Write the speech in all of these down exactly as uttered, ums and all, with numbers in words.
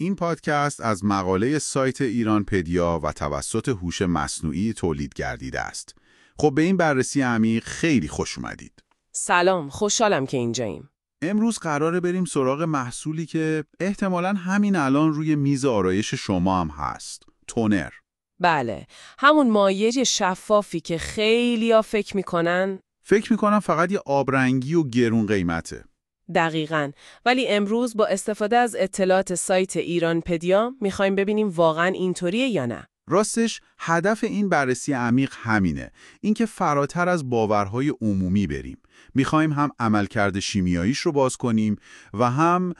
این پادکست از مقاله سایت ایران پدیا و توسط هوش مصنوعی تولید گردیده است. خب به این بررسی عمیق خیلی خوش اومدید. سلام، خوشحالم که اینجاییم. امروز قراره بریم سراغ محصولی که احتمالاً همین الان روی میز آرایش شما هم هست. تونر. بله، همون مایع شفافی که خیلیا فکر میکنن فکر میکنم فقط یه آبرنگی و گرون قیمته. دقیقاً، ولی امروز با استفاده از اطلاعات سایت ایران پدیا میخوایم ببینیم واقعاً اینطوریه یا نه. راستش هدف این بررسی عمیق همینه، اینکه فراتر از باورهای عمومی بریم. میخوایم هم عملکرد شیمیاییش رو باز کنیم و هم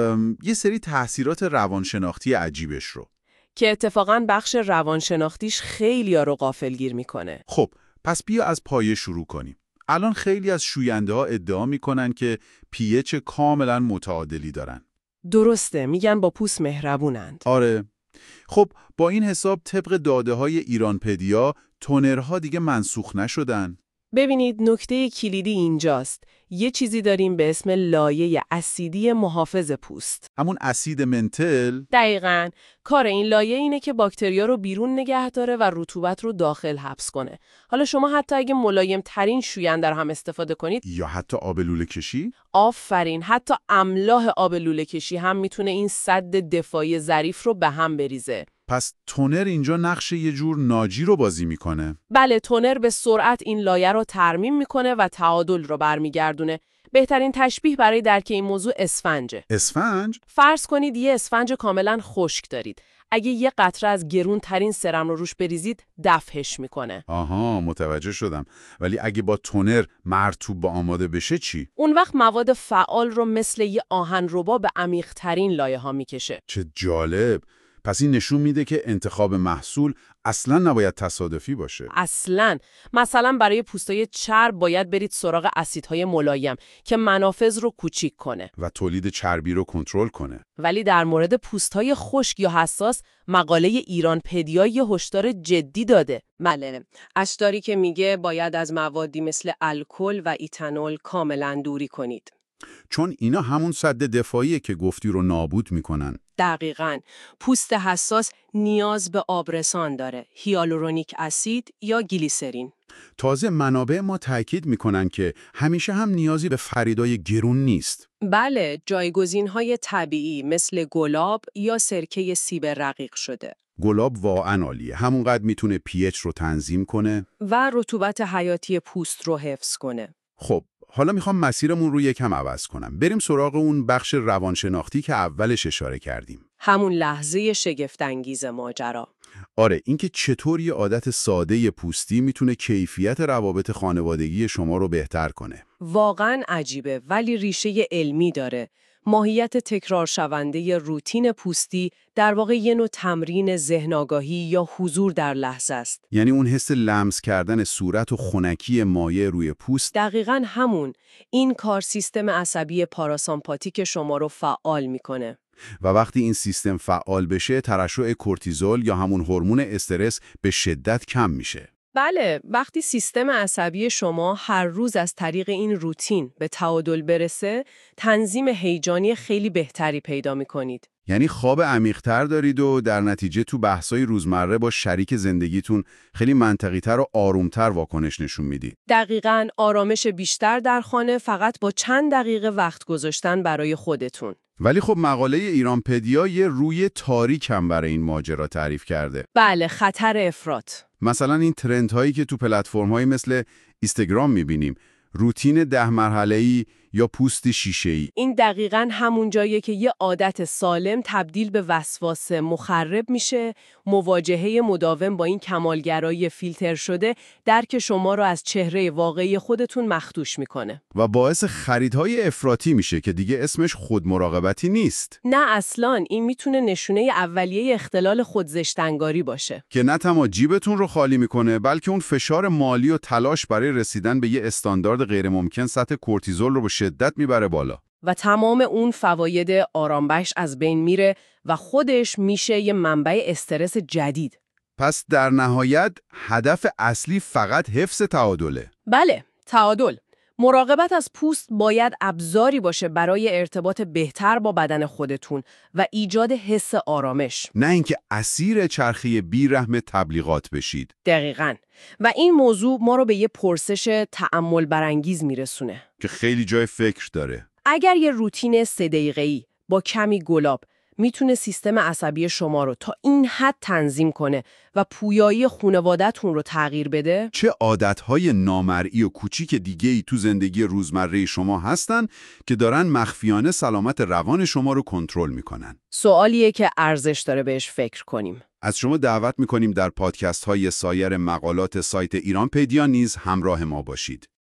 یه سری تأثیرات روانشناختی عجیبش رو که اتفاقاً بخش روانشناختیش خیلیا رو غافلگیر میکنه. خب پس بیا از پایه شروع کنیم. الان خیلی از شوینده ها ادعا میکنن که پی اچ کاملا متعادلی دارن. درسته، میگن با پوست مهربونند. آره. خب با این حساب طبق داده های ایران پدیا تونرها دیگه منسوخ نشدن. ببینید نکته کلیدی اینجاست. یه چیزی داریم به اسم لایه اسیدی محافظ پوست. همون اسید منتل؟ دقیقاً. کار این لایه اینه که باکتریا رو بیرون نگه داره و رطوبت رو داخل حبس کنه. حالا شما حتی اگه ملایم ترین شوینده رو هم استفاده کنید یا حتی آب لوله کشی؟ آفرین، حتی املاح آب لوله کشی هم میتونه این سد دفاعی ظریف رو به هم بریزه. پس تونر اینجا نقش یه جور ناجی رو بازی میکنه؟ بله، تونر به سرعت این لایه رو ترمیم میکنه و تعادل رو برمیگردونه. بهترین تشبیه برای درک این موضوع اسفنجه. اسفنج؟ فرض کنید یه اسفنج کاملا خشک دارید. اگه یه قطره از گرون ترین سرم رو روش بریزید دفعش میکنه. آها، متوجه شدم. ولی اگه با تونر مرطوب با آماده بشه چی؟ اون وقت مواد فعال رو مثل یه آهنربا به عمیق ترین لایه ها میکشه. چه جالب. پس این نشون میده که انتخاب محصول اصلاً نباید تصادفی باشه. اصلاً. مثلا برای پوستای چرب باید برید سراغ اسیدهای ملایم که منافذ رو کوچیک کنه و تولید چربی رو کنترل کنه. ولی در مورد پوستای خشک یا حساس مقاله ایران پدیا یه هشدار جدی داده. بله، اشتاری که میگه باید از موادی مثل الکل و ایتانول کاملا دوری کنید. چون اینا همون سد دفاعیه که گفتی رو نابود میکنن. دقیقاً. پوست حساس نیاز به آبرسان داره، هیالورونیک اسید یا گلیسرین. تازه منابع ما تاکید میکنن که همیشه هم نیازی به خریدای گرون نیست. بله، جایگزین‌های طبیعی مثل گلاب یا سرکه سیب رقیق شده. گلاب واقعاً عالیه. همونقدر میتونه پی اچ رو تنظیم کنه و رطوبت حیاتی پوست رو حفظ کنه. خب حالا میخوام مسیرمون رو یکم عوض کنم. بریم سراغ اون بخش روانشناختی که اولش اشاره کردیم. همون لحظه شگفت‌انگیز ماجرا. آره، اینکه چطور یه عادت ساده پوستی میتونه کیفیت روابط خانوادگی شما رو بهتر کنه. واقعاً عجیبه، ولی ریشه علمی داره. ماهیت تکرار شونده روتین پوستی در واقع یه نوع تمرین ذهن آگاهی یا حضور در لحظه است. یعنی اون حس لمس کردن صورت و خنکی مایع روی پوست. دقیقاً همون. این کار سیستم عصبی پاراسامپاتیک شما رو فعال میکنه. و وقتی این سیستم فعال بشه، ترشح کورتیزول یا همون هورمون استرس به شدت کم میشه. بله، وقتی سیستم عصبی شما هر روز از طریق این روتین به تعادل برسه، تنظیم هیجانی خیلی بهتری پیدا میکنید. یعنی خواب عمیق‌تر دارید و در نتیجه تو بحث‌های روزمره با شریک زندگیتون خیلی منطقی‌تر و آرومتر واکنش نشون میدید. دقیقاً، آرامش بیشتر در خانه فقط با چند دقیقه وقت گذاشتن برای خودتون. ولی خب مقاله ایران پدیا یه روی تاریک هم برای این ماجرا تعریف کرده. بله، خطر افراط. مثلا این ترندهایی که تو پلتفرم‌های مثل اینستاگرام می‌بینیم، روتین ده مرحله‌ای یا پوست شیشه‌ای. این دقیقاً همون جاییه که یه عادت سالم تبدیل به وسواس مخرب میشه. مواجهه مداوم با این کمالگرایی فیلتر شده درک شما رو از چهره واقعی خودتون مخدوش میکنه و باعث خریدهای افراطی میشه که دیگه اسمش خودمراقبتی نیست. نه اصلاً، این میتونه نشونه اولیه اختلال خودزشت‌انگاری باشه که نه تنها جیبتون رو خالی میکنه، بلکه اون فشار مالی و تلاش برای رسیدن به یه استاندارد غیرممکن سطح کورتیزول رو به شدت میبره بالا و تمام اون فواید آرامبخش از بین میره و خودش میشه یه منبع استرس جدید. پس در نهایت هدف اصلی فقط حفظ تعادله. بله، تعادل. مراقبت از پوست باید ابزاری باشه برای ارتباط بهتر با بدن خودتون و ایجاد حس آرامش. نه اینکه اسیر چرخه بیرحم تبلیغات بشید. دقیقاً. و این موضوع ما رو به یه پرسش تأمل برانگیز میرسونه که خیلی جای فکر داره. اگر یه روتین سه دقیقه‌ای با کمی گلاب میتونه سیستم عصبی شما رو تا این حد تنظیم کنه و پویایی خانواده‌تون رو تغییر بده، چه عادتهای نامرئی و کوچیک دیگه‌ای تو زندگی روزمره شما هستن که دارن مخفیانه سلامت روان شما رو کنترل میکنن؟ سوالیه که ارزش داره بهش فکر کنیم. از شما دعوت میکنیم در پادکست های سایر مقالات سایت ایران پدیا نیز همراه ما باشید.